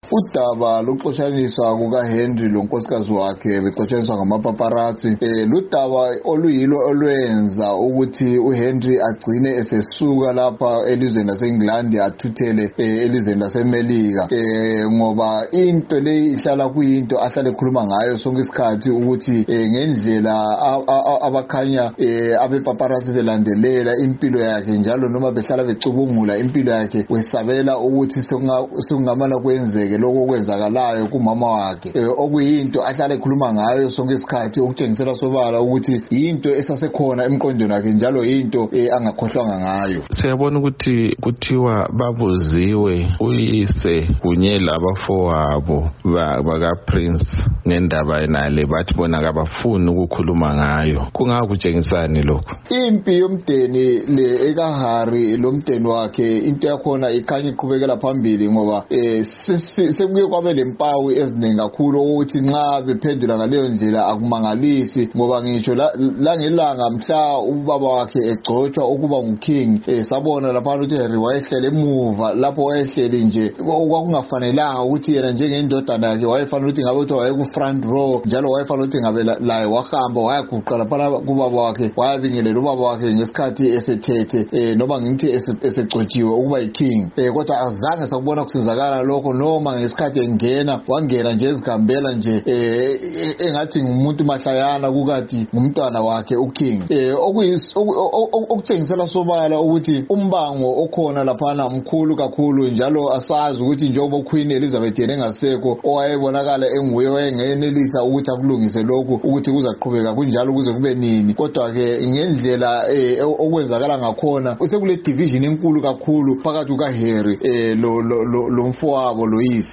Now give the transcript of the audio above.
Udaba lokuxotshaniswa kukaHenry lonkosikazi wakhe bexotshaniswa ngamapaparazzi ludaba oluyilo olwenza ukuthi uHenry agcine esesuka lapha elizweni laseNgilandi athuthele elizweni laseMelika ngoba into le ihlala kuyinto ahlale ekhuluma ngayo sonke isikhathi ukuthi ngendlela abakhanya abepaparazzi belandelela impilo yakhe njalo noma behlala becubungula impilo yakhe wesabela ukuthi sokungamana kwenzeke lokho kwenzakalayo kumama wakhe okuyinto ahlale ekhuluma ngayo sonke isikhathi okutshengisela sobala ukuthi into esasekhona emqondweni wakhe njalo into angakhohlwanga ngayo. Siyabona ukuthi kuthiwa babuziwe uyise kunye labafowabo baka Prince ngendaba yenale bathi bona kabafuni ukukhuluma ngayo. Kungakutshengisani lokho? Impi yomdeni le ekaHarry lomdeni wakhe into yakhona ikhanya iqhubekela phambili ngoba sekuye kwabe lempawu eziningi kakhulu ukuthi nxa bephendula ngaleyo ndlela akumangalisi ngoba ngisho la ngelanga mhla ubaba wakhe egcotshwa ukuba nguking sabona lapha ukuthi Harry wayehlele emuva lapho wayehleli nje kwakungafanelanga ukuthi yena njengendodana yakhe wayefanele ukuthi ngabe waye ku front row njalo wayefanele ukuthi ngabe laye wahamba wayaguqa lapha kubaba wakhe wayabingelela ubaba wakhe ngesikhathi esethethe noma ngithi esegcotshiwe ukuba yiking kodwa azange sakubona kusizakala lokho noma ngesikhathi wangena nje ezihambela nje engathi ngumuntu mahlayana kukathi ngumntwana wakhe uking okutshengisela sobala ukuthi umbango okhona laphana mkhulu kakhulu njalo asazi ukuthi njengoba uQueen Elizabeth yena engasekho owayebonakala enguye wayengenelisa ukuthi akulungise lokhu ukuthi kuzaqhubeka kunjalo kuze kube nini kodwa ke ngendlela okwenzakala ngakhona sekule division enkulu kakhulu phakathi kukaHarry lo mfowabo loyise